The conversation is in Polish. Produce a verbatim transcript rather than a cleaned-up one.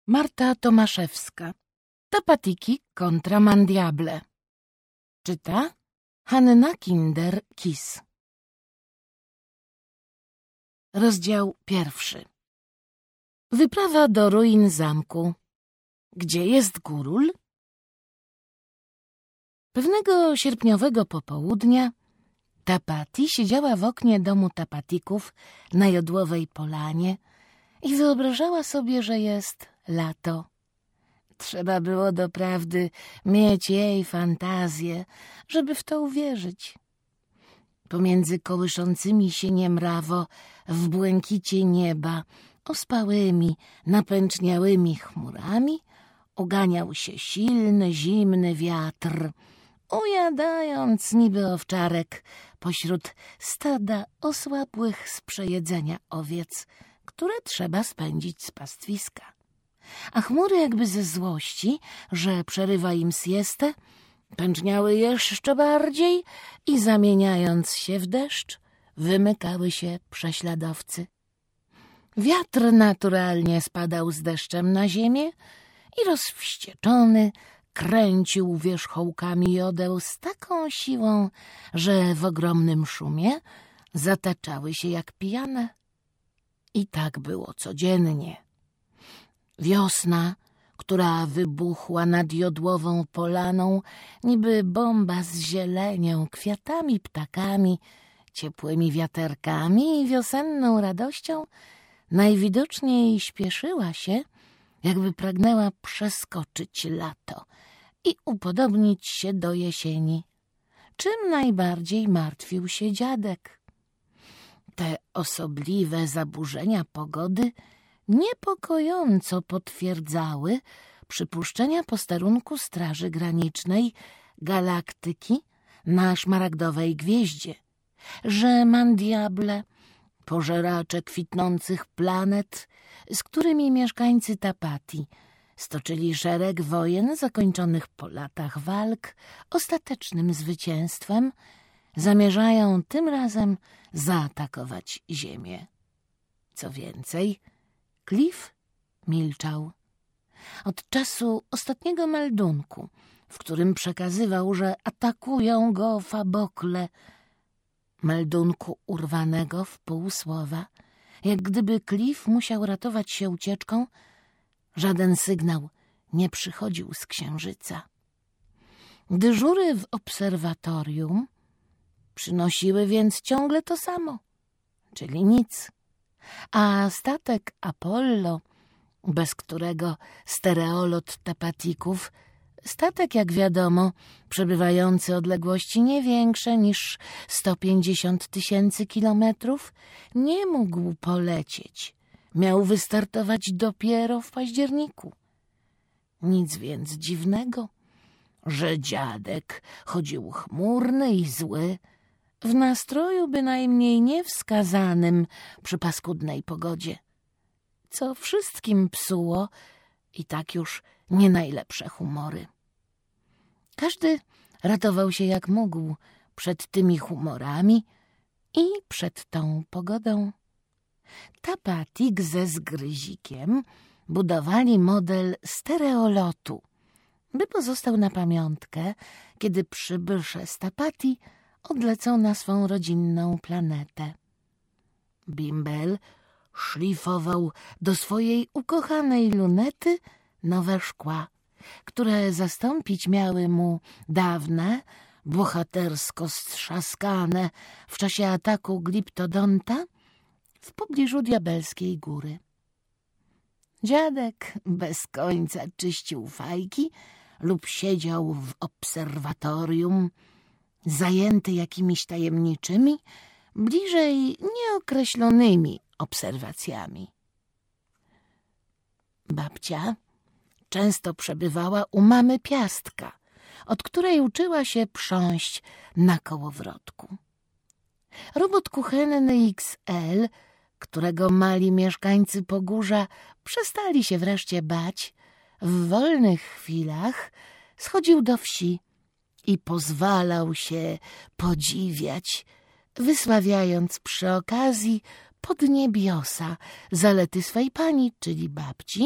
Marta Tomaszewska. Tapatiki kontra Mandiable. Czyta Hanna Kinder-Kis. Rozdział pierwszy. Wyprawa do ruin zamku. Gdzie jest Górul? Pewnego sierpniowego popołudnia Tapati siedziała w oknie domu Tapatików na Jodłowej Polanie i wyobrażała sobie, że jest lato. Trzeba było doprawdy mieć jej fantazję, żeby w to uwierzyć. Pomiędzy kołyszącymi się niemrawo w błękicie nieba ospałymi, napęczniałymi chmurami uganiał się silny, zimny wiatr, ujadając niby owczarek pośród stada osłabłych z przejedzenia owiec, które trzeba spędzić z pastwiska. A chmury jakby ze złości, że przerywa im siestę, pęczniały jeszcze bardziej i zamieniając się w deszcz, wymykały się prześladowcy. Wiatr naturalnie spadał z deszczem na ziemię i rozwścieczony kręcił wierzchołkami jodeł z taką siłą, że w ogromnym szumie zataczały się jak pijane. I tak było codziennie. Wiosna, która wybuchła nad Jodłową Polaną, niby bomba z zielenią, kwiatami, ptakami, ciepłymi wiaterkami i wiosenną radością, najwidoczniej śpieszyła się, jakby pragnęła przeskoczyć lato i upodobnić się do jesieni, czym najbardziej martwił się dziadek. Te osobliwe zaburzenia pogody niepokojąco potwierdzały przypuszczenia posterunku Straży Granicznej Galaktyki na Szmaragdowej Gwieździe, że Mandiable, pożeracze kwitnących planet, z którymi mieszkańcy Tapati stoczyli szereg wojen zakończonych po latach walk ostatecznym zwycięstwem, zamierzają tym razem zaatakować Ziemię. Co więcej, Cliff milczał. Od czasu ostatniego meldunku, w którym przekazywał, że atakują go fabokle, meldunku urwanego w pół słowa, jak gdyby Cliff musiał ratować się ucieczką, żaden sygnał nie przychodził z Księżyca. Dyżury w obserwatorium przynosiły więc ciągle to samo, czyli nic. A statek Apollo, bez którego stereolot Tapatików, statek, jak wiadomo, przebywający odległości nie większe niż sto pięćdziesiąt tysięcy kilometrów, nie mógł polecieć. Miał wystartować dopiero w październiku. Nic więc dziwnego, że dziadek chodził chmurny i zły, w nastroju bynajmniej niewskazanym przy paskudnej pogodzie, co wszystkim psuło i tak już nie najlepsze humory. Każdy ratował się jak mógł przed tymi humorami i przed tą pogodą. Tapatik ze Zgryzikiem budowali model stereolotu, by pozostał na pamiątkę, kiedy przybysze z Tapati odlecą na swą rodzinną planetę. Bimbel szlifował do swojej ukochanej lunety nowe szkła, które zastąpić miały mu dawne, bohatersko strzaskane w czasie ataku gliptodonta w pobliżu Diabelskiej Góry. Dziadek bez końca czyścił fajki lub siedział w obserwatorium, zajęty jakimiś tajemniczymi, bliżej nieokreślonymi obserwacjami. Babcia często przebywała u mamy Piastka, od której uczyła się prząść na kołowrotku. Robot kuchenny X L, którego mali mieszkańcy Pogórza przestali się wreszcie bać, w wolnych chwilach schodził do wsi i pozwalał się podziwiać, wysławiając przy okazji pod niebiosa zalety swej pani, czyli babci,